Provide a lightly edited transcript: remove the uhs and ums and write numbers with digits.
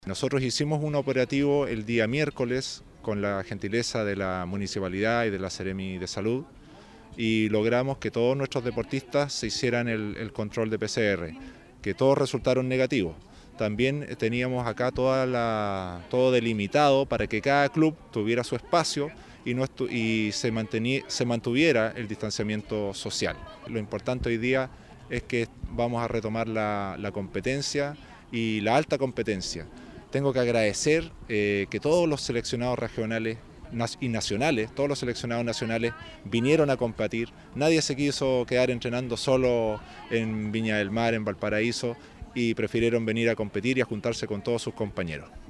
Nosotros hicimos un operativo el día miércoles con la gentileza de la Municipalidad y de la Seremi de Salud y logramos que todos nuestros deportistas se hicieran el control de PCR, que todos resultaron negativos. También teníamos acá todo delimitado para que cada club tuviera su espacio y se mantuviera el distanciamiento social. Lo importante hoy día es que vamos a retomar la competencia y la alta competencia. Tengo que agradecer que todos los seleccionados regionales y nacionales, todos los seleccionados nacionales vinieron a competir. Nadie se quiso quedar entrenando solo en Viña del Mar, en Valparaíso, y prefirieron venir a competir y a juntarse con todos sus compañeros.